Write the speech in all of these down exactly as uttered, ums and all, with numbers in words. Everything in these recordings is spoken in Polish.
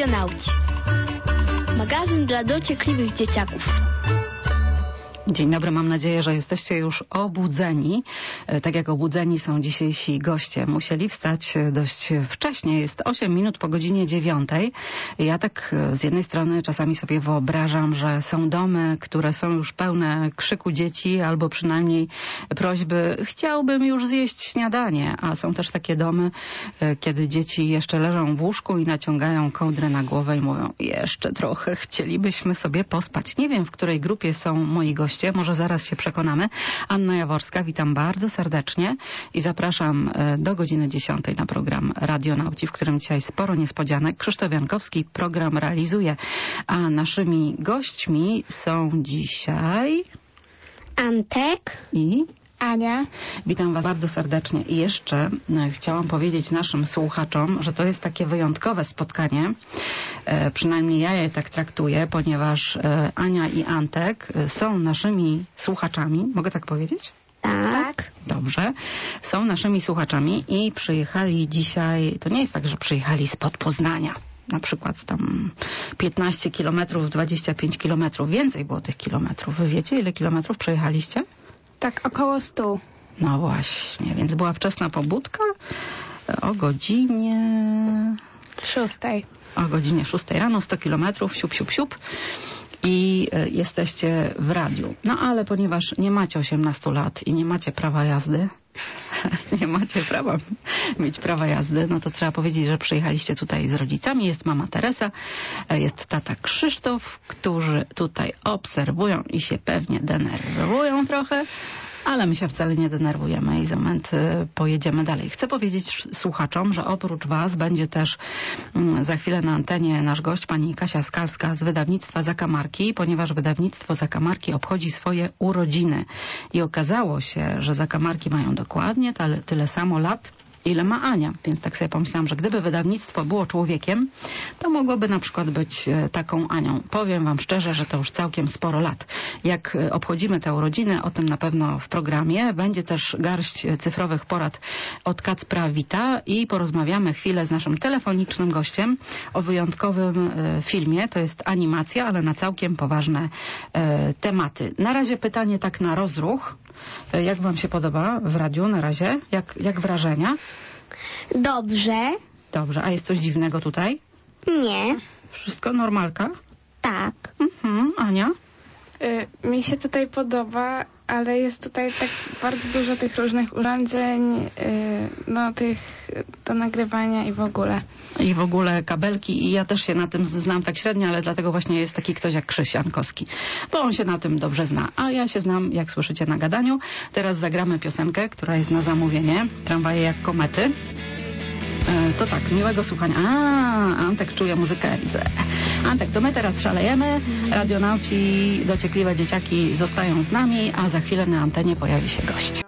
Radionauci. Magazyn dla dociekliwych dzieciaków. Dzień dobry, mam nadzieję, że jesteście już obudzeni. Tak jak obudzeni są dzisiejsi goście. Musieli wstać dość wcześnie, jest osiem minut po godzinie dziewiątej. Ja tak z jednej strony czasami sobie wyobrażam, że są domy, które są już pełne krzyku dzieci albo przynajmniej prośby, chciałbym już zjeść śniadanie. A są też takie domy, kiedy dzieci jeszcze leżą w łóżku i naciągają kołdrę na głowę i mówią, jeszcze trochę chcielibyśmy sobie pospać. Nie wiem, w której grupie są moi goście. Może zaraz się przekonamy. Anna Jaworska, witam bardzo serdecznie i zapraszam do godziny dziesiątej na program Radionauci, w którym dzisiaj sporo niespodzianek. Krzysztof Jankowski program realizuje, a naszymi gośćmi są dzisiaj Antek i Ania. Witam Was bardzo serdecznie i jeszcze chciałam powiedzieć naszym słuchaczom, że to jest takie wyjątkowe spotkanie. E, przynajmniej ja je tak traktuję, ponieważ e, Ania i Antek są naszymi słuchaczami. Mogę tak powiedzieć? Tak. Dobrze. Są naszymi słuchaczami i przyjechali dzisiaj, to nie jest tak, że przyjechali spod Poznania. Na przykład tam piętnaście kilometrów, dwadzieścia pięć kilometrów. Więcej było tych kilometrów. Wy wiecie, ile kilometrów przejechaliście? Tak, około stu. No właśnie, więc była wczesna pobudka o godzinie... Szóstej. O godzinie szóstej rano, sto kilometrów, siup, siup, siup i y, jesteście w radiu. No ale ponieważ nie macie osiemnastu lat i nie macie prawa jazdy, nie macie prawa mieć prawa jazdy, no to trzeba powiedzieć, że przyjechaliście tutaj z rodzicami. Jest mama Teresa, jest tata Krzysztof, którzy tutaj obserwują i się pewnie denerwują trochę, ale my się wcale nie denerwujemy i za moment pojedziemy dalej. Chcę powiedzieć słuchaczom, że oprócz Was będzie też za chwilę na antenie nasz gość, pani Kasia Skalska z wydawnictwa Zakamarki, ponieważ wydawnictwo Zakamarki obchodzi swoje urodziny. I okazało się, że Zakamarki mają dokładnie tyle, tyle samo lat, ile ma Ania. Więc tak sobie pomyślałam, że gdyby wydawnictwo było człowiekiem, to mogłoby na przykład być taką Anią. Powiem Wam szczerze, że to już całkiem sporo lat. Jak obchodzimy te urodziny, o tym na pewno w programie. Będzie też garść cyfrowych porad od Kacpra Wita i porozmawiamy chwilę z naszym telefonicznym gościem o wyjątkowym filmie. To jest animacja, ale na całkiem poważne e, tematy. Na razie pytanie tak na rozruch. Jak Wam się podoba w radiu na razie? Jak, jak wrażenia? Dobrze. Dobrze. A jest coś dziwnego tutaj? Nie. Wszystko normalka? Tak. Mhm. Ania? Y, mi się tutaj podoba, ale jest tutaj tak bardzo dużo tych różnych urządzeń, y, no tych do nagrywania i w ogóle. I w ogóle kabelki i ja też się na tym znam tak średnio, ale dlatego właśnie jest taki ktoś jak Krzyś Jankowski, bo on się na tym dobrze zna, a ja się znam, jak słyszycie, na gadaniu. Teraz zagramy piosenkę, która jest na zamówienie. Tramwaje jak komety. E, to tak, miłego słuchania. A, Antek czuje muzykę, widzę. Antek, to my teraz szalejemy. Radionauci, dociekliwe dzieciaki zostają z nami, a za chwilę na antenie pojawi się gość.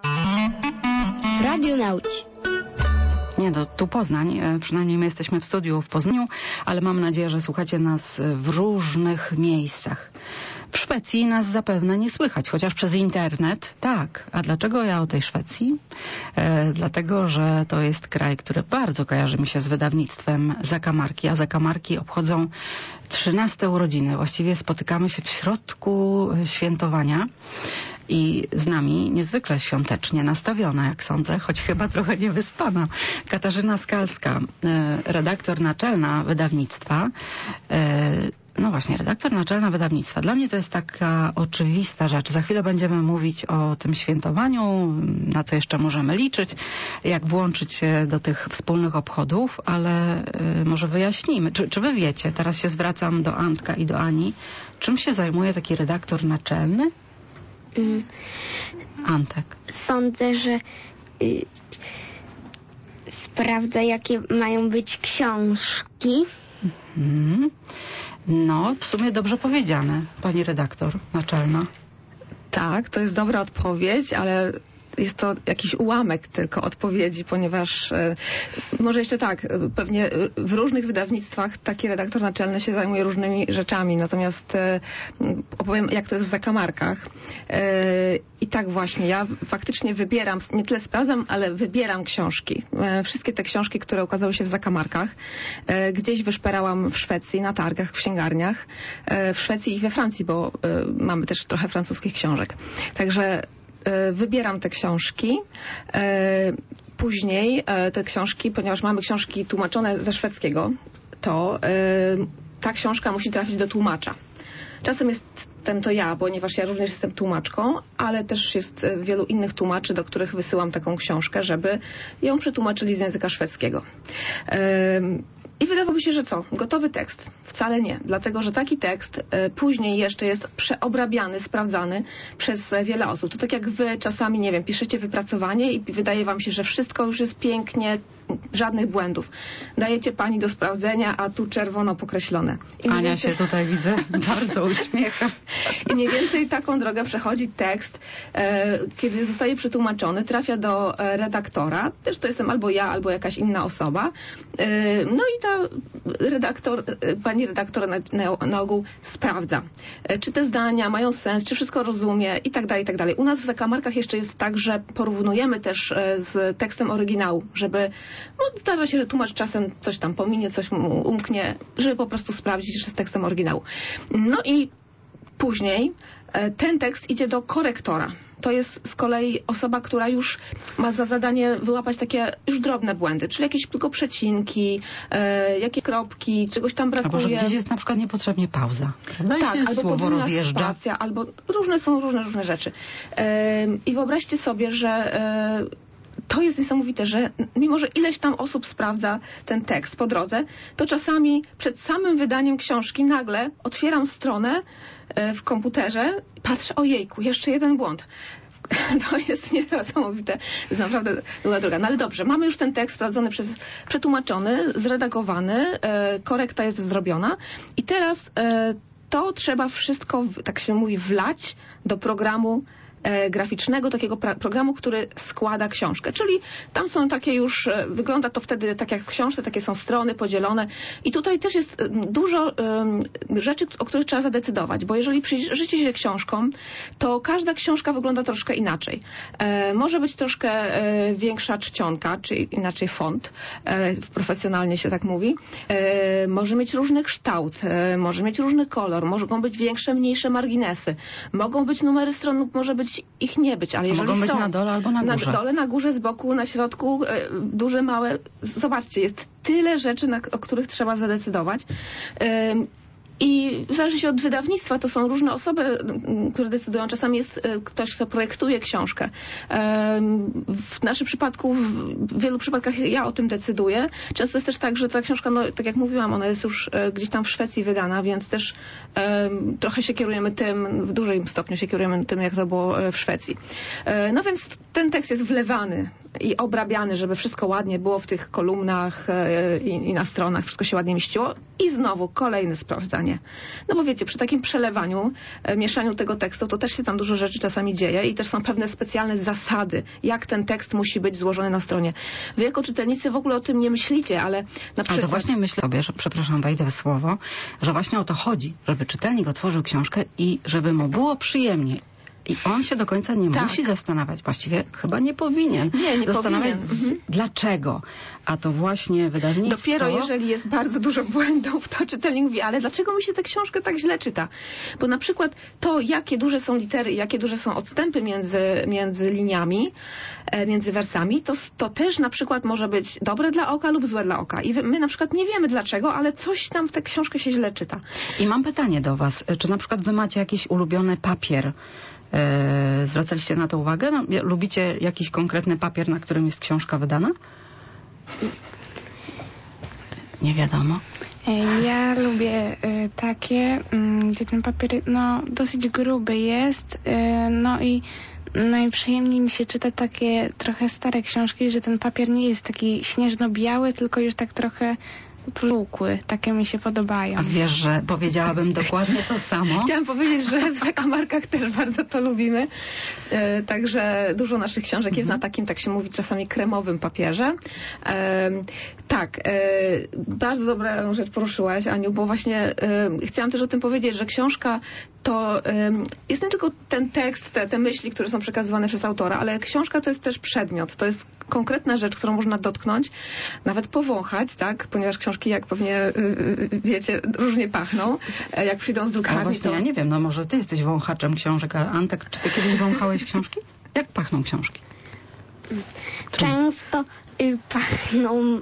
Radionauci. Nie, no, tu Poznań, przynajmniej my jesteśmy w studiu w Poznaniu, ale mam nadzieję, że słuchacie nas w różnych miejscach. W Szwecji nas zapewne nie słychać, chociaż przez internet. Tak. A dlaczego ja o tej Szwecji? E, dlatego, że to jest kraj, który bardzo kojarzy mi się z wydawnictwem Zakamarki, a Zakamarki obchodzą trzynaste urodziny. Właściwie spotykamy się w środku świętowania. I z nami niezwykle świątecznie nastawiona, jak sądzę, choć chyba trochę niewyspana, Katarzyna Skalska, redaktor naczelna wydawnictwa. No właśnie, redaktor naczelna wydawnictwa. Dla mnie to jest taka oczywista rzecz. Za chwilę będziemy mówić o tym świętowaniu, na co jeszcze możemy liczyć, jak włączyć się do tych wspólnych obchodów, ale y, może wyjaśnijmy. Czy, czy wy wiecie, teraz się zwracam do Antka i do Ani, czym się zajmuje taki redaktor naczelny? Mm. Antek. Sądzę, że y, sprawdza, jakie mają być książki. Mhm. No, w sumie dobrze powiedziane, pani redaktor naczelna. Tak, to jest dobra odpowiedź, ale jest to jakiś ułamek tylko odpowiedzi, ponieważ e, może jeszcze tak, e, pewnie w różnych wydawnictwach taki redaktor naczelny się zajmuje różnymi rzeczami, natomiast e, opowiem, jak to jest w zakamarkach. E, I tak właśnie, ja faktycznie wybieram, nie tyle sprawdzam, ale wybieram książki. E, wszystkie te książki, które ukazały się w zakamarkach, e, gdzieś wyszperałam w Szwecji, na targach, w księgarniach, e, w Szwecji i we Francji, bo e, mamy też trochę francuskich książek. Także e, wybieram te książki. E, później e, te książki, ponieważ mamy książki tłumaczone ze szwedzkiego, to e, ta książka musi trafić do tłumacza. Czasem jestem to ja, ponieważ ja również jestem tłumaczką, ale też jest wielu innych tłumaczy, do których wysyłam taką książkę, żeby ją przetłumaczyli z języka szwedzkiego. I wydawałoby się, że co? Gotowy tekst? Wcale nie. Dlatego, że taki tekst później jeszcze jest przeobrabiany, sprawdzany przez wiele osób. To tak jak wy czasami, nie wiem, piszecie wypracowanie i wydaje wam się, że wszystko już jest pięknie, żadnych błędów. Dajecie pani do sprawdzenia, a tu czerwono pokreślone. I Ania więcej... się tutaj widzę bardzo uśmiecha. I mniej więcej taką drogę przechodzi tekst, e, kiedy zostaje przetłumaczony, trafia do e, redaktora, też to jestem albo ja, albo jakaś inna osoba. E, no i ta redaktor, e, pani redaktor na, na, na ogół sprawdza, e, czy te zdania mają sens, czy wszystko rozumie i tak dalej, i tak dalej. U nas w zakamarkach jeszcze jest tak, że porównujemy też e, z tekstem oryginału, żeby, no zdarza się, że tłumacz czasem coś tam pominie, coś mu umknie, żeby po prostu sprawdzić, że z tekstem oryginału. No i później ten tekst idzie do korektora. To jest z kolei osoba, która już ma za zadanie wyłapać takie już drobne błędy, czyli jakieś tylko przecinki, e, jakie kropki, czegoś tam brakuje. Albo że gdzieś jest na przykład niepotrzebnie pauza. No i tak, się albo słowo rozjeżdża. Spacja, albo różne są różne, różne rzeczy. E, I wyobraźcie sobie, że e, to jest niesamowite, że mimo, że ileś tam osób sprawdza ten tekst po drodze, to czasami przed samym wydaniem książki nagle otwieram stronę w komputerze i patrzę, ojejku, jeszcze jeden błąd. To jest niesamowite. To jest naprawdę długa droga. No ale dobrze, mamy już ten tekst sprawdzony przez, przetłumaczony, zredagowany, e, korekta jest zrobiona i teraz e, to trzeba wszystko, tak się mówi, wlać do programu e, graficznego, takiego pra- programu, który składa książkę. Czyli tam są takie już, e, wygląda to wtedy tak jak w książce, takie są strony podzielone i tutaj też jest e, dużo e, rzeczy, o których trzeba zadecydować, bo jeżeli przyjrzycie się książkom, to każda książka wygląda troszkę inaczej. E, może być troszkę e, większa czcionka, czy inaczej font, e, profesjonalnie się tak mówi. E, może mieć różny kształt, e, może mieć różny kolor, mogą być większe, mniejsze marginesy, mogą być numery stron lub może być ich nie być, ale jeżeli mogą być są na dole albo na górze. Na dole, na górze, z boku, na środku, e, duże, małe. Zobaczcie, jest tyle rzeczy, na, o których trzeba zadecydować. E, I zależy się od wydawnictwa, to są różne osoby, m, które decydują. Czasami jest e, ktoś, kto projektuje książkę. E, w naszym przypadku, w, w wielu przypadkach ja o tym decyduję. Często jest też tak, że ta książka, no tak jak mówiłam, ona jest już e, gdzieś tam w Szwecji wydana, więc też e, trochę się kierujemy tym, w dużym stopniu się kierujemy tym, jak to było e, w Szwecji. E, no więc ten tekst jest wlewany i obrabiany, żeby wszystko ładnie było w tych kolumnach e, i, i na stronach, wszystko się ładnie mieściło. I znowu kolejne sprawdzanie. No bo wiecie, przy takim przelewaniu, e, mieszaniu tego tekstu, to też się tam dużo rzeczy czasami dzieje i też są pewne specjalne zasady, jak ten tekst musi być złożony na stronie. Wy jako czytelnicy w ogóle o tym nie myślicie, ale na przykład... Ale to właśnie myślę sobie, że, przepraszam, wejdę w słowo, że właśnie o to chodzi, żeby czytelnik otworzył książkę i żeby mu było przyjemnie. I on się do końca nie Tak. musi zastanawiać. Właściwie chyba nie powinien Nie, nie zastanawiać, powinien. z, Mhm. dlaczego. A to właśnie wydawnictwo... Dopiero jeżeli jest bardzo dużo błędów, to czytelnik mówi, ale dlaczego mi się tę książkę tak źle czyta? Bo na przykład to, jakie duże są litery, jakie duże są odstępy między, między liniami, e, między wersami, to, to też na przykład może być dobre dla oka lub złe dla oka. I wy, my na przykład nie wiemy dlaczego, ale coś tam w tę książkę się źle czyta. I mam pytanie do was. Czy na przykład wy macie jakiś ulubiony papier? E, zwracaliście na to uwagę? No, lubicie jakiś konkretny papier, na którym jest książka wydana? Nie wiadomo. Ja lubię y, takie, y, gdzie ten papier no, dosyć gruby jest, y, no i najprzyjemniej mi się czyta takie trochę stare książki, że ten papier nie jest taki śnieżno-biały, tylko już tak trochę prókły, takie mi się podobają. A wiesz, że powiedziałabym dokładnie to samo? Chciałam powiedzieć, że w zakamarkach też bardzo to lubimy. E, także dużo naszych książek jest na takim, tak się mówi czasami, kremowym papierze. E, tak, e, bardzo dobrą rzecz poruszyłaś, Aniu, bo właśnie e, chciałam też o tym powiedzieć, że książka to e, jest nie tylko ten tekst, te, te myśli, które są przekazywane przez autora, ale książka to jest też przedmiot, to jest konkretna rzecz, którą można dotknąć, nawet powąchać, tak, ponieważ książki, jak pewnie y, wiecie, różnie pachną, jak przyjdą z A drukarni. właśnie to... ja nie wiem, no może ty jesteś wąchaczem książek, ale Antek, czy ty kiedyś wąchałeś książki? Jak pachną książki? Często y, pachną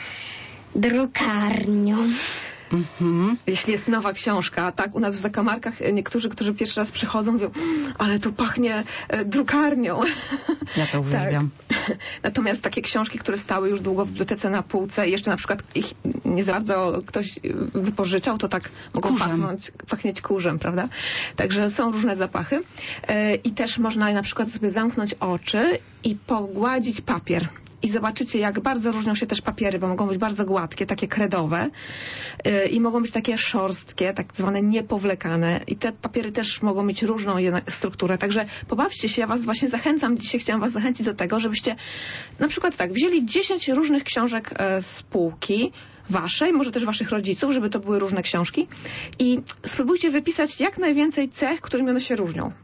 drukarnią. Mhm. Jeśli jest nowa książka, tak, u nas w zakamarkach niektórzy, którzy pierwszy raz przychodzą, mówią, "Mm, ale tu pachnie e, drukarnią." Ja to uwielbiam. Tak. Natomiast takie książki, które stały już długo w bibliotece na półce i jeszcze na przykład ich nie za bardzo ktoś wypożyczał, to tak mogą Kurzem. pachnąć, pachnieć kurzem, prawda? Także są różne zapachy. E, I też można na przykład sobie zamknąć oczy i pogładzić papier. I zobaczycie, jak bardzo różnią się też papiery, bo mogą być bardzo gładkie, takie kredowe yy, i mogą być takie szorstkie, tak zwane niepowlekane. I te papiery też mogą mieć różną jednak strukturę. Także pobawcie się, ja was właśnie zachęcam, dzisiaj chciałam was zachęcić do tego, żebyście na przykład tak, wzięli dziesięć różnych książek e, z półki, waszej, może też waszych rodziców, żeby to były różne książki i spróbujcie wypisać jak najwięcej cech, którymi one się różnią.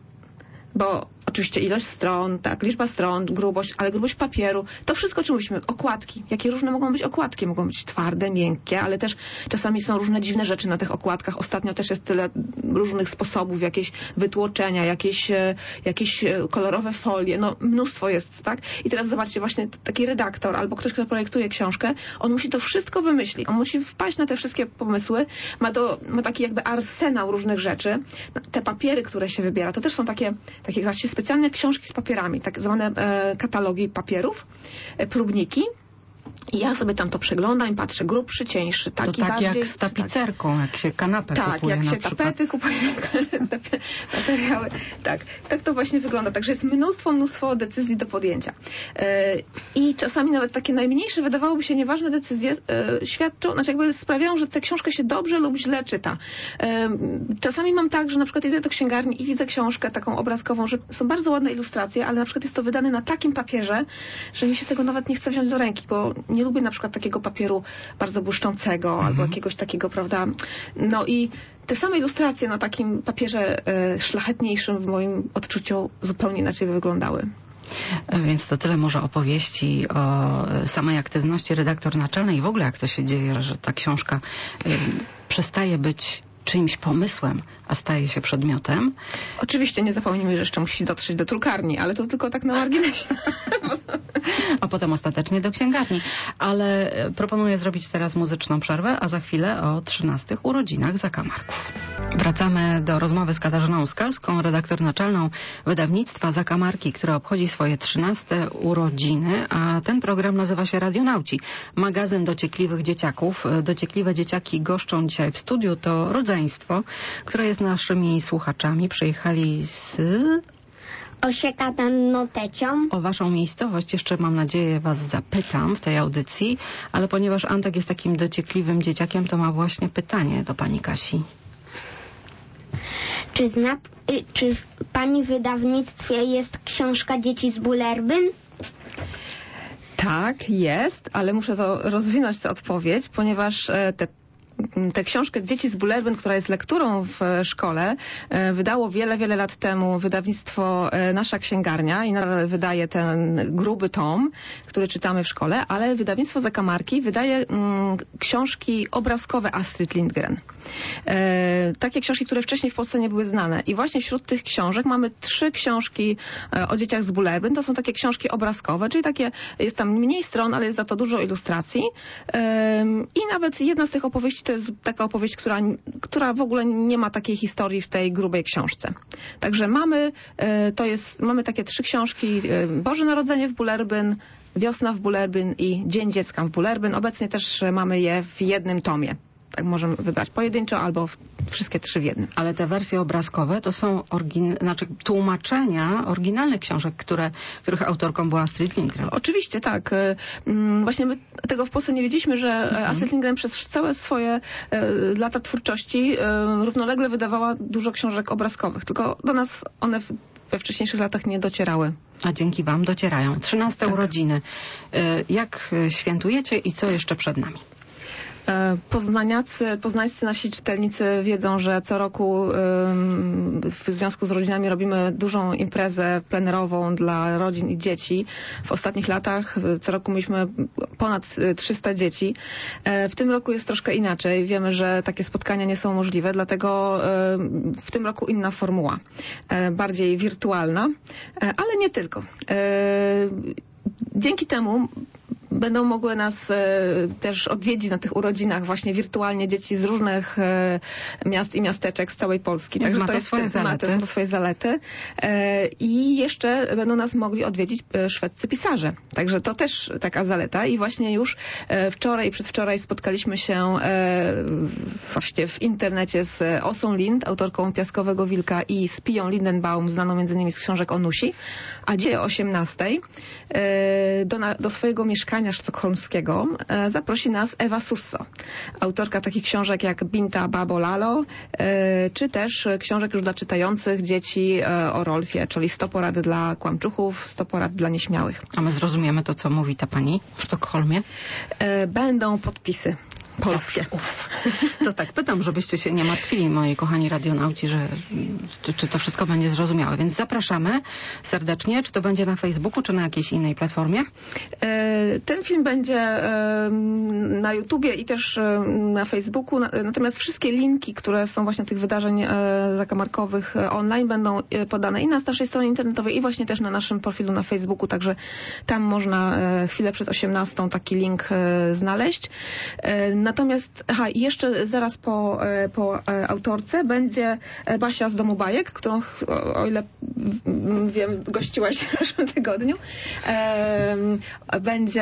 Bo oczywiście ilość stron, tak, liczba stron, grubość, ale grubość papieru, to wszystko, o czym mówiliśmy, okładki. Jakie różne mogą być okładki? Mogą być twarde, miękkie, ale też czasami są różne dziwne rzeczy na tych okładkach. Ostatnio też jest tyle różnych sposobów, jakieś wytłoczenia, jakieś, jakieś kolorowe folie, no mnóstwo jest, tak? I teraz zobaczcie, właśnie taki redaktor albo ktoś, kto projektuje książkę, on musi to wszystko wymyślić. On musi wpaść na te wszystkie pomysły, ma, do, ma taki jakby arsenał różnych rzeczy. Te papiery, które się wybiera, to też są takie, takie właśnie specjalne książki z papierami, tak zwane e, katalogi papierów, e, próbniki. I ja sobie tam to przeglądam i patrzę, grubszy, cieńszy, taki To tak bardziej, jak z tapicerką, tak. Jak się kanapę tak, kupuje jak na się przykład. tapety kupuje, materiały. Tak, tak to właśnie wygląda. Także jest mnóstwo, mnóstwo decyzji do podjęcia. E, I czasami nawet takie najmniejsze, wydawałoby się nieważne decyzje e, świadczą, znaczy jakby sprawiają, że tę książkę się dobrze lub źle czyta. E, czasami mam tak, że na przykład idę do księgarni i widzę książkę taką obrazkową, że są bardzo ładne ilustracje, ale na przykład jest to wydane na takim papierze, że mi się tego nawet nie chce wziąć do ręki, bo nie lubię na przykład takiego papieru bardzo błyszczącego mhm. albo jakiegoś takiego, prawda? No i te same ilustracje na takim papierze e, szlachetniejszym w moim odczuciu zupełnie inaczej by wyglądały. Więc to tyle może opowieści o samej aktywności redaktor naczelnej i w ogóle jak to się dzieje, że ta książka y, przestaje być czyimś pomysłem, a staje się przedmiotem. Oczywiście nie zapomnijmy, że jeszcze musi dotrzeć do drukarni, ale to tylko tak na marginesie. A potem ostatecznie do księgarni. Ale proponuję zrobić teraz muzyczną przerwę, a za chwilę o trzynastych urodzinach zakamarków. Wracamy do rozmowy z Katarzyną Skalską, redaktor naczelną wydawnictwa Zakamarki, które obchodzi swoje trzynaste urodziny, a ten program nazywa się Radionauci. Magazyn dociekliwych dzieciaków. Dociekliwe dzieciaki goszczą dzisiaj w studiu. To rodzeństwo, które jest naszymi słuchaczami. Przyjechali z... Osiekadanotecią. O waszą miejscowość jeszcze, mam nadzieję, was zapytam w tej audycji, ale ponieważ Antek jest takim dociekliwym dzieciakiem, to ma właśnie pytanie do pani Kasi. Czy zna, y, czy w pani wydawnictwie jest książka Dzieci z Bullerbyn? Tak, jest, ale muszę to rozwinąć tę odpowiedź, ponieważ e, te Tę książkę Dzieci z Bullerbyn, która jest lekturą w szkole, wydało wiele, wiele lat temu wydawnictwo Nasza Księgarnia i nadal wydaje ten gruby tom, który czytamy w szkole, ale wydawnictwo Zakamarki wydaje mm, książki obrazkowe Astrid Lindgren. E, takie książki, które wcześniej w Polsce nie były znane. I właśnie wśród tych książek mamy trzy książki e, o dzieciach z Bullerbyn. To są takie książki obrazkowe, czyli takie, jest tam mniej stron, ale jest za to dużo ilustracji. E, I nawet jedna z tych opowieści to jest taka opowieść, która, która w ogóle nie ma takiej historii w tej grubej książce. Także mamy, to jest, mamy takie trzy książki: Boże Narodzenie w Bullerbyn, Wiosna w Bullerbyn i Dzień Dziecka w Bullerbyn. Obecnie też mamy je w jednym tomie. tak możemy wybrać pojedynczo albo w, wszystkie trzy w jednym. Ale te wersje obrazkowe to są orygin... znaczy, tłumaczenia oryginalnych książek, które, których autorką była Astrid Lindgren. Oczywiście, tak. Właśnie my tego w Polsce nie wiedzieliśmy, że mhm. Astrid Lindgren przez całe swoje lata twórczości równolegle wydawała dużo książek obrazkowych, tylko do nas one w, we wcześniejszych latach nie docierały. A dzięki wam docierają. trzynaste tak. urodziny. Jak świętujecie i co jeszcze przed nami? Poznaniacy, poznańscy nasi czytelnicy wiedzą, że co roku w związku z rodzinami robimy dużą imprezę plenerową dla rodzin i dzieci. W ostatnich latach co roku mieliśmy ponad trzysta dzieci. W tym roku jest troszkę inaczej. Wiemy, że takie spotkania nie są możliwe, dlatego w tym roku inna formuła. Bardziej wirtualna, ale nie tylko. Dzięki temu będą mogły nas e, też odwiedzić na tych urodzinach właśnie wirtualnie dzieci z różnych e, miast i miasteczek z całej Polski. Także ma to, to swoje jest, zalety. Ma to swoje zalety. E, I jeszcze będą nas mogli odwiedzić e, szwedzcy pisarze. Także to też taka zaleta. I właśnie już e, wczoraj i przedwczoraj spotkaliśmy się e, właśnie w internecie z Osą Lind, autorką Piaskowego Wilka, i z Piją Lindenbaum, znaną między innymi z książek o Nusi. A dziś o osiemnastej e, do, na, do swojego mieszkania sztokholmskiego e, zaprosi nas Ewa Susso, autorka takich książek jak Binta Babo Lalo, e, czy też książek już dla czytających dzieci e, o Rolfie, czyli sto porad dla kłamczuchów, sto porad dla nieśmiałych. A my zrozumiemy to, co mówi ta pani w Sztokholmie? E, będą podpisy polskie. Uf. To tak, pytam, żebyście się nie martwili, moi kochani radionauci, że czy, czy to wszystko będzie zrozumiałe. Więc zapraszamy serdecznie. Czy to będzie na Facebooku, czy na jakiejś innej platformie? E, ten film będzie e, na YouTubie i też e, na Facebooku. Na, natomiast wszystkie linki, które są właśnie tych wydarzeń e, zakamarkowych e, online, będą e, podane i na naszej stronie internetowej, i właśnie też na naszym profilu na Facebooku. Także tam można e, chwilę przed osiemnastą taki link e, znaleźć. E, Natomiast, aha, jeszcze zaraz po, po autorce będzie Basia z Domu Bajek, którą, o, o ile wiem, gościłaś w zeszłym tygodniu. E, będzie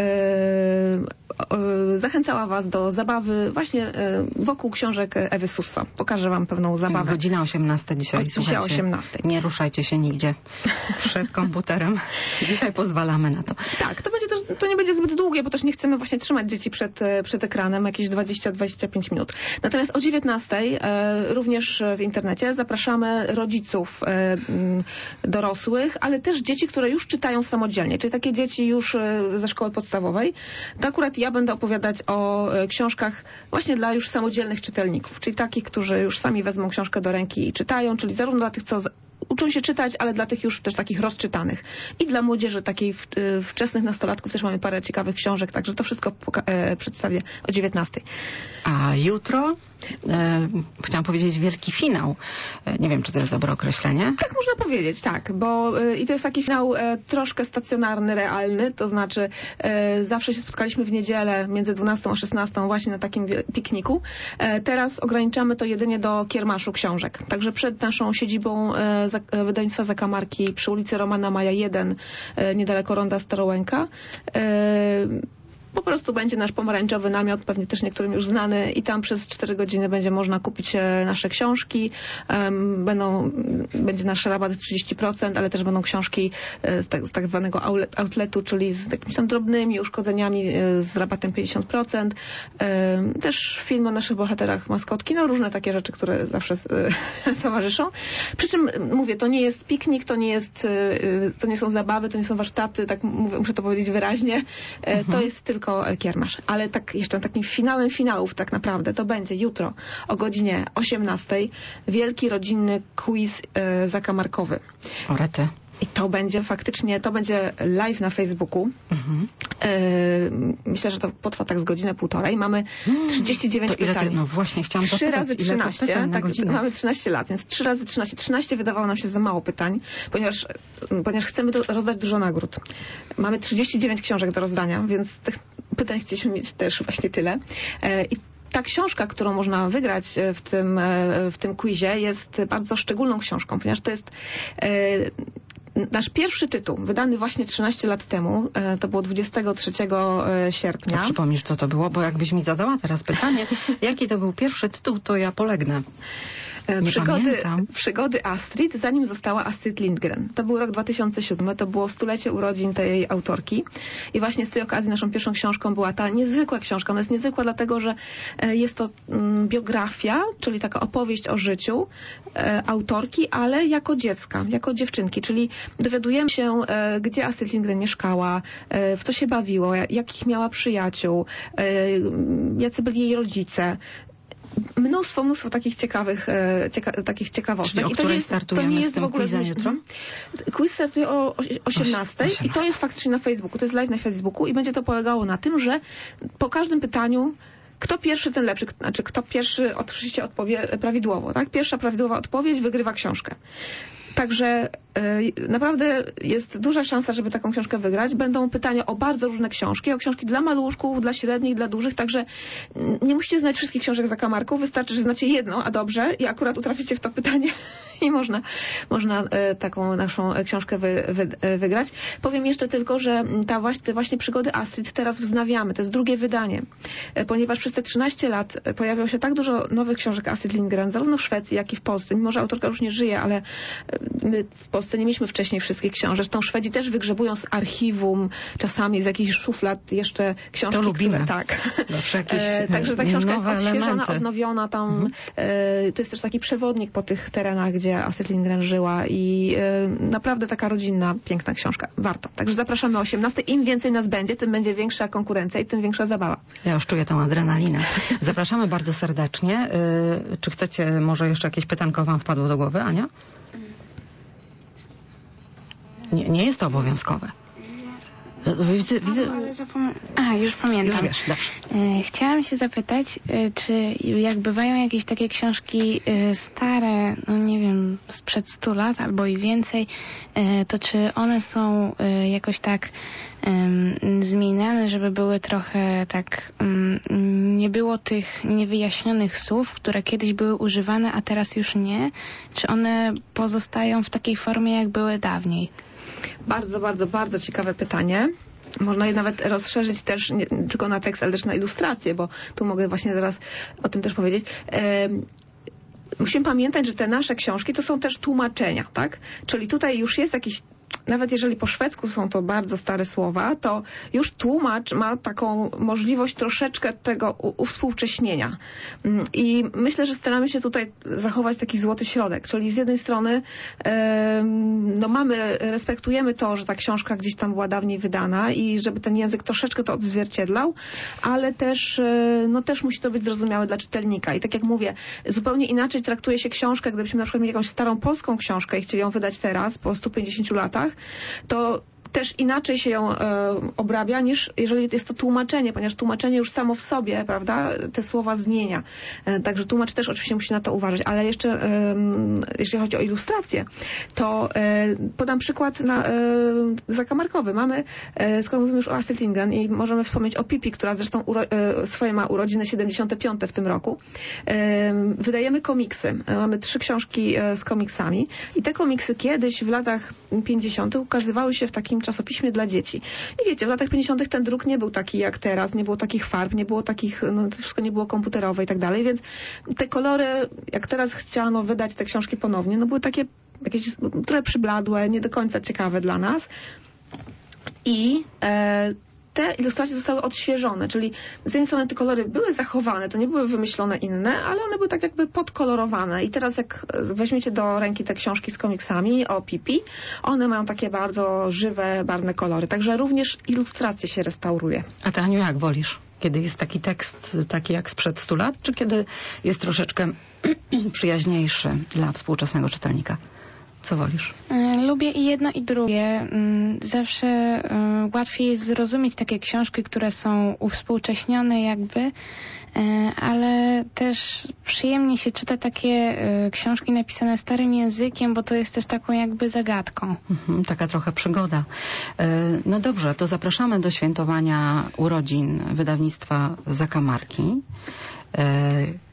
e, zachęcała was do zabawy właśnie wokół książek Ewy Susso. Pokażę wam pewną zabawę. Jest godzina osiemnasta dzisiaj, Od słuchajcie. osiemnastej. Nie ruszajcie się nigdzie przed komputerem. Dzisiaj pozwalamy na to. Tak, to będzie też, to nie będzie zbyt długie, bo też nie chcemy właśnie trzymać dzieci przed, przed ekranem jakieś dwadzieścia do dwudziestu pięciu minut. Natomiast o dziewiętnastej e, również w internecie zapraszamy rodziców e, dorosłych, ale też dzieci, które już czytają samodzielnie, czyli takie dzieci już e, ze szkoły podstawowej. To akurat ja będę opowiadać o e, książkach właśnie dla już samodzielnych czytelników, czyli takich, którzy już sami wezmą książkę do ręki i czytają, czyli zarówno dla tych, co uczą się czytać, ale dla tych już też takich rozczytanych. I dla młodzieży, takiej w, y, wczesnych nastolatków też mamy parę ciekawych książek, także to wszystko e, przedstawię o dziewiętnastej. A jutro e, chciałam powiedzieć wielki finał. E, nie wiem, czy to jest dobre określenie. Tak można powiedzieć, tak, bo e, i to jest taki finał e, troszkę stacjonarny, realny, to znaczy e, zawsze się spotkaliśmy w niedzielę między dwunastą a szesnastą właśnie na takim pikniku. E, teraz ograniczamy to jedynie do kiermaszu książek. Także przed naszą siedzibą e, za, e, wydawnictwa Zakamarki przy ulicy Romana Maja jeden, e, niedaleko Ronda Starołęka, e, po prostu będzie nasz pomarańczowy namiot, pewnie też niektórym już znany, i tam przez cztery godziny będzie można kupić nasze książki. Um, będą, będzie nasz rabat trzydzieści procent, ale też będą książki z tak, z tak zwanego outletu, czyli z jakimiś tam drobnymi uszkodzeniami, z rabatem pięćdziesiąt procent. Um, też film o naszych bohaterach, maskotki, no różne takie rzeczy, które zawsze uh, towarzyszą. Przy czym mówię, to nie jest piknik, to nie jest, uh, to nie są zabawy, to nie są warsztaty, tak mówię, muszę to powiedzieć wyraźnie. Mhm. To jest tylko kiermasz. Ale tak jeszcze takim finałem finałów tak naprawdę to będzie jutro o godzinie osiemnastej wielki rodzinny quiz e, zakamarkowy. O rety. I to będzie faktycznie, to będzie live na Facebooku. Mhm. E, myślę, że to potrwa tak z godzinę, półtorej. Mamy trzydzieści dziewięć to ile pytań. Ty, no właśnie, chciałam trzy razy trzynaście. Tak, godzinę. mamy trzynaście lat, więc trzy razy trzynaście. trzynaście wydawało nam się za mało pytań, ponieważ, ponieważ chcemy do, rozdać dużo nagród. Mamy trzydzieści dziewięć książek do rozdania, więc tych pytań chcieliśmy mieć też właśnie tyle. E, I ta książka, którą można wygrać w tym, w tym quizie, jest bardzo szczególną książką, ponieważ to jest e, nasz pierwszy tytuł, wydany właśnie trzynaście lat temu, e, to było dwudziestego trzeciego sierpnia. To przypomnisz, co to było, bo jakbyś mi zadała teraz pytanie, jaki to był pierwszy tytuł, to ja polegnę. Nie Przygody, przygody Astrid, zanim została Astrid Lindgren. To był rok dwa tysiące siódmy, to było stulecie urodzin tej autorki i właśnie z tej okazji naszą pierwszą książką była ta niezwykła książka. Ona jest niezwykła dlatego, że jest to mm, biografia, czyli taka opowieść o życiu e, autorki, ale jako dziecka, jako dziewczynki, czyli dowiadujemy się, e, gdzie Astrid Lindgren mieszkała, e, w co się bawiło, jakich miała przyjaciół, e, jacy byli jej rodzice. Mnóstwo, mnóstwo takich ciekawych, e, cieka, takich ciekawostek. Czyli o I to nie jest, startujemy to nie jest z tym w ogóle quizem jutro? Quiz startuje o osiemnastej i to jest faktycznie na Facebooku. To jest live na Facebooku i będzie to polegało na tym, że po każdym pytaniu kto pierwszy, ten lepszy. Znaczy, kto pierwszy oczywiście odpowie prawidłowo, tak? Pierwsza prawidłowa odpowiedź wygrywa książkę. Także y, naprawdę jest duża szansa, żeby taką książkę wygrać. Będą pytania o bardzo różne książki, o książki dla maluszków, dla średnich, dla dużych, także nie musicie znać wszystkich książek zakamarków, wystarczy, że znacie jedną, a dobrze, i akurat utraficie w to pytanie i można, można y, taką naszą książkę wy, wy, wygrać. Powiem jeszcze tylko, że ta właśnie, te właśnie przygody Astrid teraz wznawiamy. To jest drugie wydanie, y, ponieważ przez te trzynaście lat pojawiało się tak dużo nowych książek Astrid Lindgren, zarówno w Szwecji, jak i w Polsce. Mimo że autorka już nie żyje, ale my w Polsce nie mieliśmy wcześniej wszystkich książek. Zresztą Szwedzi też wygrzebują z archiwum, czasami z jakichś szuflad jeszcze książki. To lubimy. Które, tak. E, Także ta książka jest odświeżona, elementy. odnowiona tam. Mhm. E, to jest też taki przewodnik po tych terenach, gdzie Astrid Lindgren żyła i e, naprawdę taka rodzinna, piękna książka. Warto. Także zapraszamy o osiemnastej. Im więcej nas będzie, tym będzie większa konkurencja i tym większa zabawa. Ja już czuję tą adrenalinę. Zapraszamy bardzo serdecznie. E, czy chcecie, może jeszcze jakieś pytanko wam wpadło do głowy, Ania? Nie, nie jest to obowiązkowe. Widzę, widzę... Ale zapom... A, już pamiętam. Już wiesz, dobrze. E, Chciałam się zapytać, e, czy jak bywają jakieś takie książki e, stare, no nie wiem, sprzed stu lat albo i więcej, e, to czy one są e, jakoś tak em, zmieniane, żeby były trochę tak, em, nie było tych niewyjaśnionych słów, które kiedyś były używane, a teraz już nie? Czy one pozostają w takiej formie, jak były dawniej? Bardzo, bardzo, bardzo ciekawe pytanie. Można je nawet rozszerzyć też nie tylko na tekst, ale też na ilustrację, bo tu mogę właśnie zaraz o tym też powiedzieć. E, musimy pamiętać, że te nasze książki to są też tłumaczenia, tak? Czyli tutaj już jest jakiś, nawet jeżeli po szwedzku są to bardzo stare słowa, to już tłumacz ma taką możliwość troszeczkę tego uwspółcześnienia. I myślę, że staramy się tutaj zachować taki złoty środek, czyli z jednej strony e, no mamy, respektujemy to, że ta książka gdzieś tam była dawniej wydana i żeby ten język troszeczkę to odzwierciedlał, ale też, e, no też musi to być zrozumiałe dla czytelnika. I tak jak mówię, zupełnie inaczej traktuje się książkę, gdybyśmy na przykład mieli jakąś starą polską książkę i chcieli ją wydać teraz, po stu pięćdziesięciu latach, to też inaczej się ją e, obrabia, niż jeżeli jest to tłumaczenie, ponieważ tłumaczenie już samo w sobie, prawda, te słowa zmienia. E, także tłumacz też oczywiście musi na to uważać. Ale jeszcze, e, jeśli chodzi o ilustrację, to e, podam przykład na, e, zakamarkowy. Mamy, e, skoro mówimy już o Astrid Lindgren i możemy wspomnieć o Pipi, która zresztą uro, e, swoje ma urodziny siedemdziesiąte piąte w tym roku. E, wydajemy komiksy. E, mamy trzy książki e, z komiksami i te komiksy kiedyś w latach pięćdziesiątych ukazywały się w takim czasopiśmie dla dzieci. I wiecie, w latach pięćdziesiątych ten druk nie był taki jak teraz, nie było takich farb, nie było takich, no to wszystko nie było komputerowe i tak dalej, więc te kolory, jak teraz chciano wydać te książki ponownie, no były takie jakieś trochę przybladłe, nie do końca ciekawe dla nas. I e, te ilustracje zostały odświeżone, czyli z jednej strony te kolory były zachowane, to nie były wymyślone inne, ale one były tak jakby podkolorowane i teraz jak weźmiecie do ręki te książki z komiksami o Pipi, one mają takie bardzo żywe, barwne kolory, także również ilustracje się restauruje. A ty, Aniu, jak wolisz? Kiedy jest taki tekst taki jak sprzed stu lat, czy kiedy jest troszeczkę przyjaźniejszy dla współczesnego czytelnika? Co wolisz? Lubię i jedno, i drugie. Zawsze łatwiej jest zrozumieć takie książki, które są uwspółcześnione jakby, ale też przyjemnie się czyta takie książki napisane starym językiem, bo to jest też taką jakby zagadką. Mhm, taka trochę przygoda. No dobrze, to zapraszamy do świętowania urodzin wydawnictwa Zakamarki.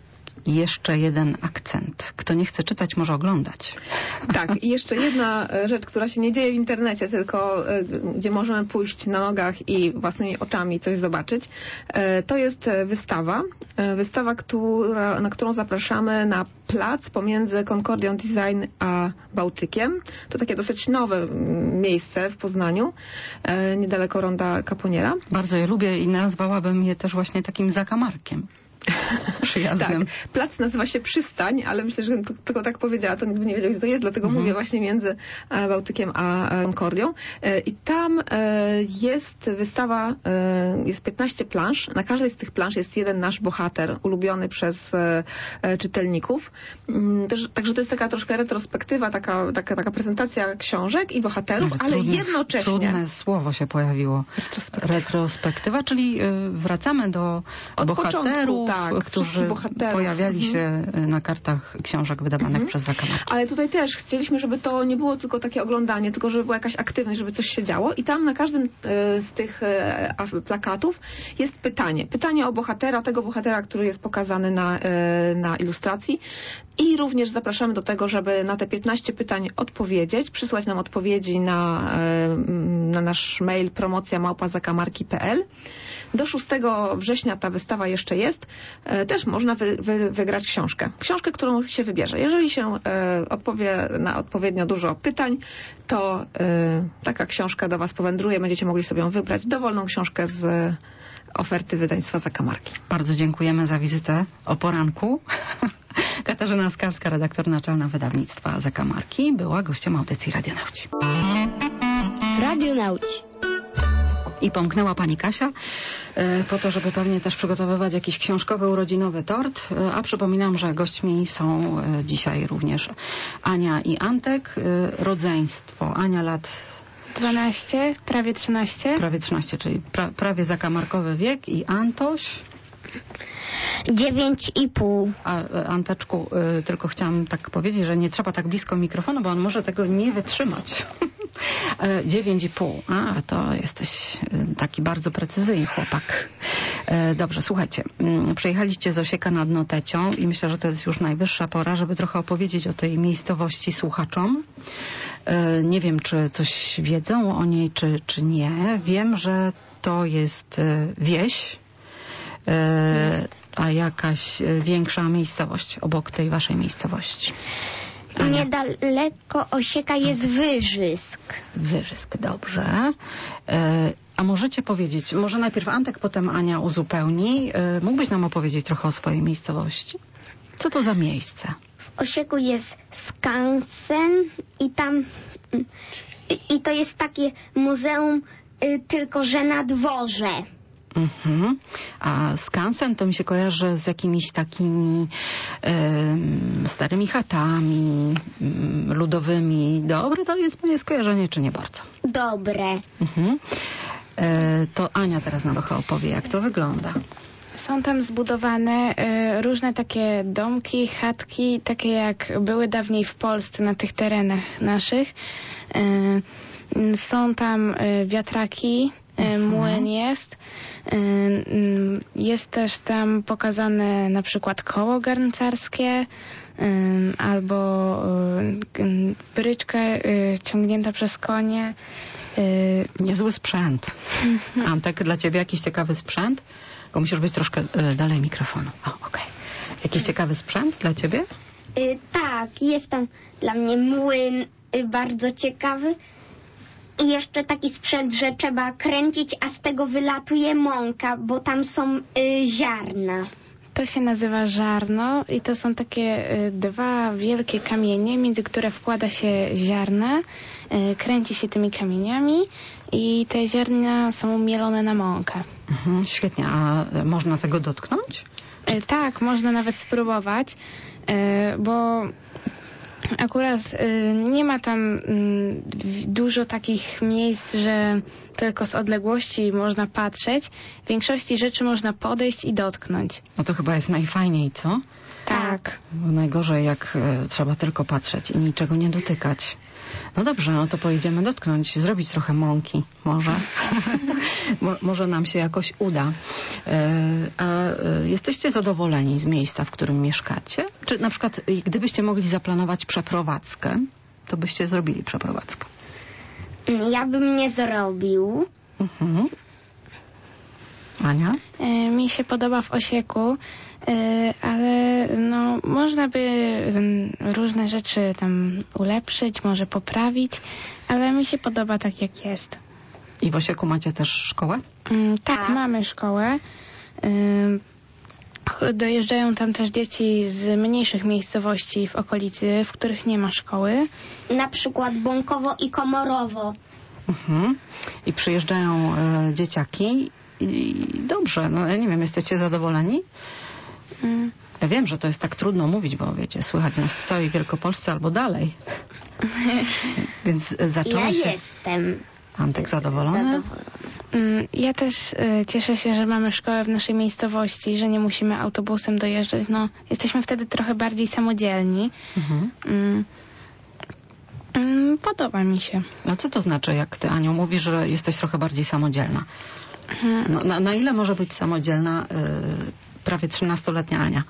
I jeszcze jeden akcent. Kto nie chce czytać, może oglądać. Tak, i jeszcze jedna rzecz, która się nie dzieje w internecie, tylko gdzie możemy pójść na nogach i własnymi oczami coś zobaczyć, to jest wystawa. Wystawa, która, na którą zapraszamy na plac pomiędzy Concordią Design a Bałtykiem. To takie dosyć nowe miejsce w Poznaniu, niedaleko Ronda Kaponiera. Bardzo je lubię i nazwałabym je też właśnie takim zakamarkiem. Przyjaznym. Tak. Plac nazywa się Przystań, ale myślę, że tylko tak powiedziała, to nikt by nie wiedział, gdzie to jest, dlatego mhm. mówię właśnie między Bałtykiem a Concordią. I tam jest wystawa, jest piętnaście plansz. Na każdej z tych plansz jest jeden nasz bohater, ulubiony przez czytelników. Także to jest taka troszkę retrospektywa, taka, taka, taka prezentacja książek i bohaterów, ale, ale trudne, jednocześnie... Trudne słowo się pojawiło. Retrospektywa, Retrospektywa czyli wracamy do Od bohaterów, początku, tak, którzy pojawiali się mhm. na kartach książek wydawanych mhm. przez zakamarki. Ale tutaj też chcieliśmy, żeby to nie było tylko takie oglądanie, tylko żeby była jakaś aktywność, żeby coś się działo. I tam na każdym e, z tych e, plakatów jest pytanie. Pytanie o bohatera, tego bohatera, który jest pokazany na, e, na ilustracji. I również zapraszamy do tego, żeby na te piętnaście pytań odpowiedzieć, przysłać nam odpowiedzi na, e, na nasz mail promocja małpa zakamarki kropka p l. Do szóstego września ta wystawa jeszcze jest. E, też można wy, wy, wygrać książkę. Książkę, którą się wybierze. Jeżeli się e, odpowie na odpowiednio dużo pytań, to e, taka książka do Was powędruje. Będziecie mogli sobie ją wybrać. Dowolną książkę z e, oferty wydawnictwa Zakamarki. Bardzo dziękujemy za wizytę o poranku. Katarzyna Skalska, redaktor naczelna wydawnictwa Zakamarki, była gościem audycji Radionauci. Radionauci. I pomknęła pani Kasia e, po to, żeby pewnie też przygotowywać jakiś książkowy, urodzinowy tort. E, a przypominam, że gośćmi są e, dzisiaj również Ania i Antek. E, rodzeństwo. Ania lat... dwanaście, prawie trzynaście. Prawie trzynaście, czyli pra, prawie zakamarkowy wiek. I Antoś... Dziewięć i pół. A Anteczku, y, tylko chciałam tak powiedzieć, że nie trzeba tak blisko mikrofonu, bo on może tego nie wytrzymać. Dziewięć i pół. A, to jesteś taki bardzo precyzyjny chłopak. Dobrze, słuchajcie. Przyjechaliście z Osieka nad Notecią i myślę, że to jest już najwyższa pora, żeby trochę opowiedzieć o tej miejscowości słuchaczom. Nie wiem, czy coś wiedzą o niej, czy, czy nie. Wiem, że to jest wieś, a jakaś większa miejscowość obok tej waszej miejscowości. Ania. Niedaleko Osieka jest Wyżysk. Wyżysk, dobrze. A możecie powiedzieć, może najpierw Antek, potem Ania uzupełni. Mógłbyś nam opowiedzieć trochę o swojej miejscowości? Co to za miejsce? W Osieku jest skansen i tam... I to jest takie muzeum, tylko że na dworze. Mhm. A skansen to mi się kojarzy z jakimiś takimi um, starymi chatami um, ludowymi. Dobre to jest moje skojarzenie, czy nie bardzo? Dobre. Mhm. E, to Ania teraz nam trochę opowie, jak to wygląda. Są tam zbudowane y, różne takie domki, chatki, takie jak były dawniej w Polsce na tych terenach naszych. Y, są tam y, wiatraki, y, młyn jest. Jest też tam pokazane na przykład koło garncarskie albo bryczka ciągnięta przez konie. Niezły sprzęt. Antek, dla ciebie jakiś ciekawy sprzęt? Bo musisz być troszkę dalej mikrofonu. O, okej. Okay. Jakiś ciekawy sprzęt dla ciebie? Y, tak, jest tam dla mnie młyn y, bardzo ciekawy. I jeszcze taki sprzęt, że trzeba kręcić, a z tego wylatuje mąka, bo tam są y, ziarna. To się nazywa żarno i to są takie y, dwa wielkie kamienie, między które wkłada się ziarna, y, kręci się tymi kamieniami i te ziarna są mielone na mąkę. Mhm, świetnie. A można tego dotknąć? Y, tak, można nawet spróbować, y, bo... Akurat y, nie ma tam y, dużo takich miejsc, że tylko z odległości można patrzeć. W większości rzeczy można podejść i dotknąć. No to chyba jest najfajniej, co? Tak. Bo najgorzej, jak y, trzeba tylko patrzeć i niczego nie dotykać. No dobrze, no to pojedziemy dotknąć, zrobić trochę mąki może. Mo, może nam się jakoś uda. E, a e, jesteście zadowoleni z miejsca, w którym mieszkacie? Czy na przykład gdybyście mogli zaplanować przeprowadzkę, to byście zrobili przeprowadzkę? Ja bym nie zrobił. Mhm. Ania? E, Mi się podoba w Osieku, e, ale no, można by mm, różne rzeczy tam ulepszyć, może poprawić, ale mi się podoba tak, jak jest. I w Osieku macie też szkołę? Mm, Tak, Tak. mamy szkołę. Ym, ch- Dojeżdżają tam też dzieci z mniejszych miejscowości w okolicy, w których nie ma szkoły. Na przykład Bąkowo i Komorowo. Mhm. I przyjeżdżają e, dzieciaki i dobrze, no ja nie wiem, jesteście zadowoleni? Ym, Ja wiem, że to jest tak trudno mówić, bo wiecie, słychać nas w całej Wielkopolsce albo dalej. Więc e, zaczęło Ja się... jestem Antek zadowolony? zadowolona. ym, Ja też y, cieszę się, że mamy szkołę w naszej miejscowości, że nie musimy autobusem dojeżdżać. No, jesteśmy wtedy trochę bardziej samodzielni. Mhm. Ym, ym, Podoba mi się. A co to znaczy, jak ty, Aniu, mówisz, że jesteś trochę bardziej samodzielna? No, na, na ile może być samodzielna y, prawie trzynastoletnia Ania?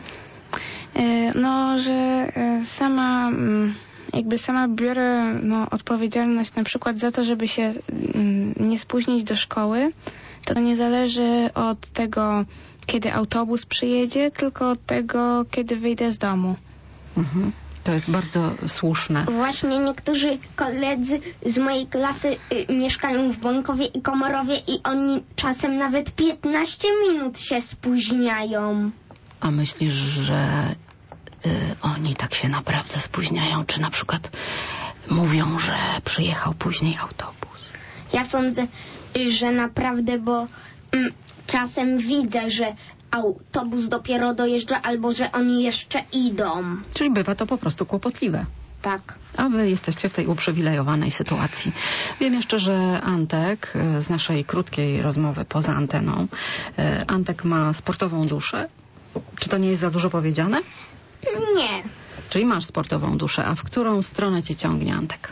Y, No, że y, sama mm, jakby sama biorę no, odpowiedzialność na przykład za to, żeby się mm, nie spóźnić do szkoły. To nie zależy od tego, kiedy autobus przyjedzie, tylko od tego, kiedy wyjdę z domu. Mhm. To jest bardzo słuszne. Właśnie niektórzy koledzy z mojej klasy y, mieszkają w Bąkowie i Komorowie i oni czasem nawet piętnaście minut się spóźniają. A myślisz, że y, oni tak się naprawdę spóźniają? Czy na przykład mówią, że przyjechał później autobus? Ja sądzę, y, że naprawdę, bo mm, czasem widzę, że autobus dopiero dojeżdża albo że oni jeszcze idą. Czyli bywa to po prostu kłopotliwe. Tak. A wy jesteście w tej uprzywilejowanej sytuacji. Wiem jeszcze, że Antek, y, z naszej krótkiej rozmowy poza anteną, y, Antek ma sportową duszę. Czy to nie jest za dużo powiedziane? Nie. Czyli masz sportową duszę, a w którą stronę cię ciągnie Antek?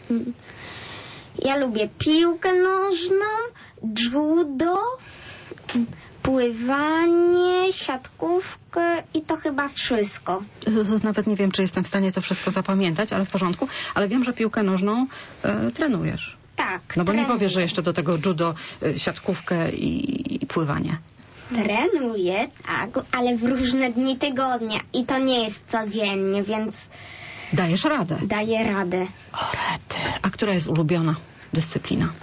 Ja lubię piłkę nożną, judo, pływanie, siatkówkę i to chyba wszystko. Nawet nie wiem, czy jestem w stanie to wszystko zapamiętać, ale w porządku. Ale wiem, że piłkę nożną e, trenujesz. Tak. No bo nie trenuję. powiesz, że jeszcze do tego judo, e, siatkówkę i, i pływanie. Trenuję, tak, ale w różne dni tygodnia i to nie jest codziennie, więc Dajesz radę. daję radę. O rety. A która jest ulubiona dyscyplina?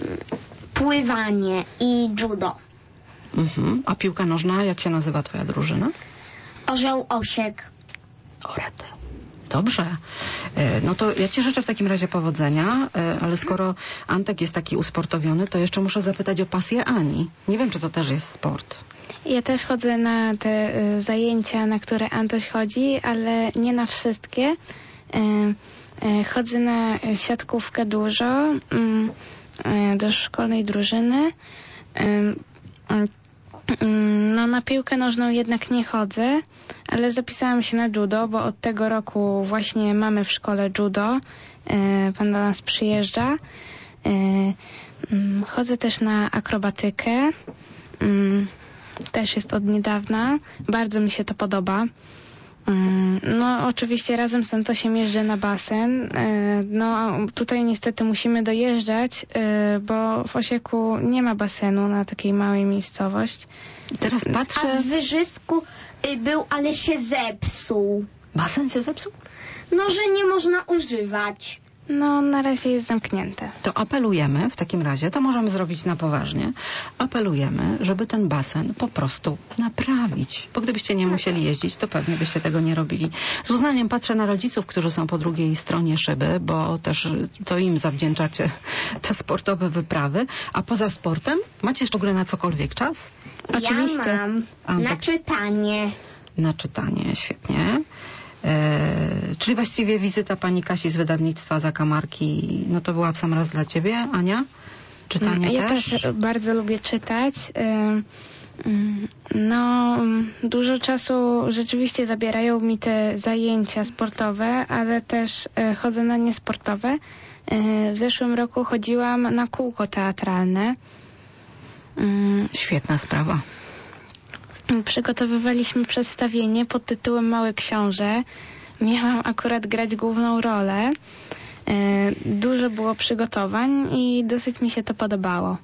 Pływanie i judo. Mhm. A piłka nożna, jak się nazywa twoja drużyna? Orzeł Osiek. O rety. Dobrze. E, No to ja ci życzę w takim razie powodzenia, e, ale skoro Antek jest taki usportowiony, to jeszcze muszę zapytać o pasję Ani. Nie wiem, czy to też jest sport. Ja też chodzę na te y, zajęcia, na które Antoś chodzi, ale nie na wszystkie. Y, y, chodzę na y, siatkówkę dużo, y, y, do szkolnej drużyny. Y, y, y, no na piłkę nożną jednak nie chodzę, ale zapisałam się na judo, bo od tego roku właśnie mamy w szkole judo. Y, pan do nas przyjeżdża. Y, y, chodzę też na akrobatykę. Y, Też jest od niedawna. Bardzo mi się to podoba. Mm, No oczywiście razem z Antosiem jeżdżę na basen. E, No a tutaj niestety musimy dojeżdżać, e, bo w Osieku nie ma basenu na takiej małej miejscowości. I teraz A patrzę... w Wyżysku y, był, ale się zepsuł. Basen się zepsuł? No, że nie można używać. No na razie jest zamknięte. To apelujemy w takim razie, to możemy zrobić na poważnie, apelujemy, żeby ten basen po prostu naprawić. Bo gdybyście nie musieli jeździć, to pewnie byście tego nie robili. Z uznaniem patrzę na rodziców, którzy są po drugiej stronie szyby, bo też to im zawdzięczacie te sportowe wyprawy. A poza sportem macie jeszcze w ogóle na cokolwiek czas? Oczywiście. Ja mam Antek. na czytanie. Na czytanie, świetnie. E, czyli właściwie wizyta pani Kasi z wydawnictwa Zakamarki, no to była w sam raz dla ciebie, Ania? Czytanie Ja też? też bardzo lubię czytać. Mm, No, mm, dużo czasu rzeczywiście zabierają mi te zajęcia sportowe, ale też e, chodzę na niesportowe. E, w zeszłym roku chodziłam na kółko teatralne. Mm, Świetna sprawa. Przygotowywaliśmy przedstawienie pod tytułem Mały Książę. Miałam akurat grać główną rolę. E, Dużo było przygotowań i dosyć mi się to podobało.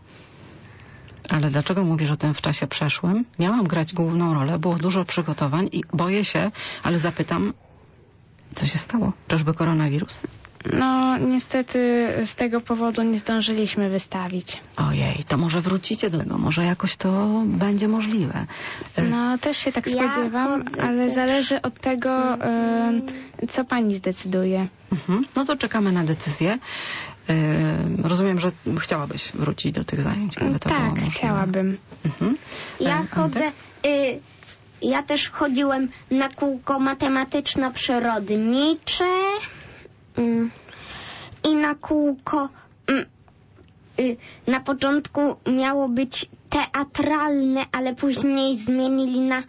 Ale dlaczego mówisz o tym w czasie przeszłym? Miałam grać główną rolę, było dużo przygotowań i boję się, ale zapytam, co się stało? Czyżby koronawirus? No, niestety z tego powodu nie zdążyliśmy wystawić. Ojej, to może wrócicie do tego, może jakoś to będzie możliwe. E, No, też się tak Ja spodziewam, chodzę ale też. zależy od tego, e, co pani zdecyduje. mhm. No to czekamy na decyzję. E, rozumiem, że chciałabyś wrócić do tych zajęć, gdyby to było Tak, możliwe. chciałabym. Mhm. Ja E, chodzę, y, ja też chodziłem na kółko matematyczno-przyrodnicze mm, i na kółko mm, y, na początku miało być teatralne, ale później zmienili na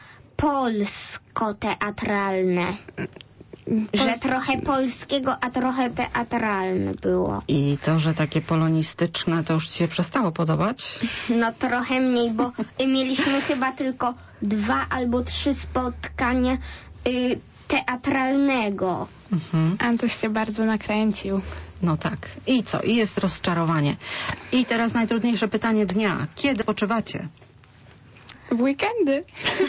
polsko-teatralne. Że Pols- trochę polskiego, a trochę teatralne było. I to, że takie polonistyczne, to już ci się przestało podobać? No trochę mniej, bo y, mieliśmy chyba tylko dwa albo trzy spotkania y, teatralnego. Mhm. Antoś się bardzo nakręcił. No tak. I co? I jest rozczarowanie. I teraz najtrudniejsze pytanie dnia. Kiedy odpoczywacie? W weekendy.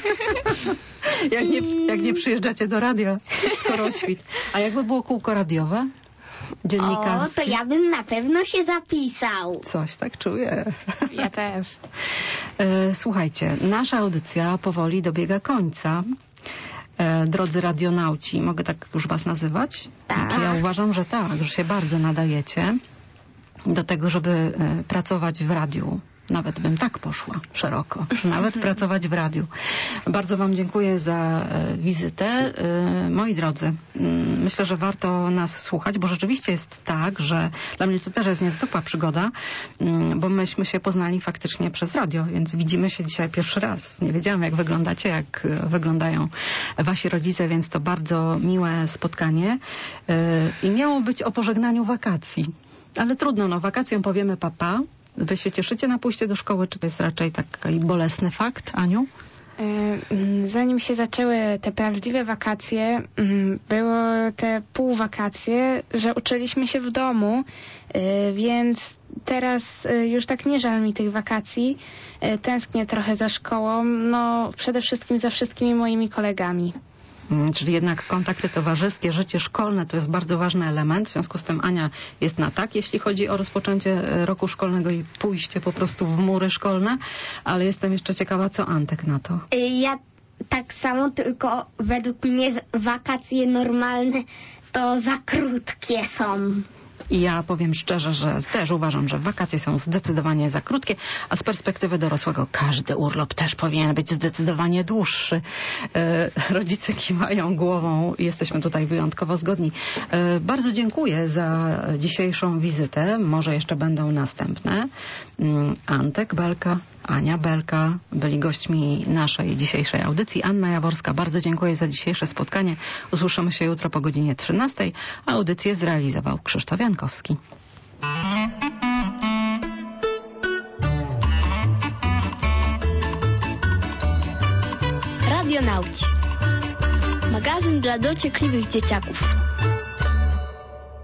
Jak nie, jak nie przyjeżdżacie do radia, skoro świt. A jakby było kółko radiowe? O, Dziennikarskie? to ja bym na pewno się zapisał. Coś tak czuję. Ja też. E, Słuchajcie, nasza audycja powoli dobiega końca. E, Drodzy radionauci, mogę tak już was nazywać? Tak. Znaczy, ja uważam, że tak, że się bardzo nadajecie do tego, żeby e, pracować w radiu. Nawet bym tak poszła szeroko, że nawet pracować w radiu. Bardzo wam dziękuję za e, wizytę. E, moi drodzy, mm, myślę, że warto nas słuchać, bo rzeczywiście jest tak, że dla mnie to też jest niezwykła przygoda, mm, bo myśmy się poznali faktycznie przez radio, więc widzimy się dzisiaj pierwszy raz. Nie wiedziałam, jak wyglądacie, jak e, wyglądają wasi rodzice, więc to bardzo miłe spotkanie. E, I miało być o pożegnaniu wakacji. Ale trudno, no wakacjom powiemy papa. Wy się cieszycie na pójście do szkoły, czy to jest raczej taki bolesny fakt, Aniu? E, mm, Zanim się zaczęły te prawdziwe wakacje, mm, były te półwakacje, że uczyliśmy się w domu, e, więc teraz e, już tak nie żal mi tych wakacji. E, Tęsknię trochę za szkołą, no przede wszystkim za wszystkimi moimi kolegami. Mm, Czyli jednak kontakty towarzyskie, życie szkolne to jest bardzo ważny element. W związku z tym Ania jest na tak, jeśli chodzi o rozpoczęcie e, roku szkolnego i pójście po prostu w mury szkolne. Ale jestem jeszcze ciekawa, co Antek na to. Y, Ja tak samo, tylko według mnie z- wakacje normalne to za krótkie są. I ja powiem szczerze, że też uważam, że wakacje są zdecydowanie za krótkie, a z perspektywy dorosłego każdy urlop też powinien być zdecydowanie dłuższy. E, rodzice kiwają głową i jesteśmy tutaj wyjątkowo zgodni. E, bardzo dziękuję za dzisiejszą wizytę. Może jeszcze będą następne. Mm, Antek Belka, Ania Belka byli gośćmi naszej dzisiejszej audycji. Anna Jaworska, bardzo dziękuję za dzisiejsze spotkanie. Usłyszymy się jutro po godzinie trzynastej, a audycję zrealizował Krzysztof Jankowski. Radionauci. Magazyn dla dociekliwych dzieciaków.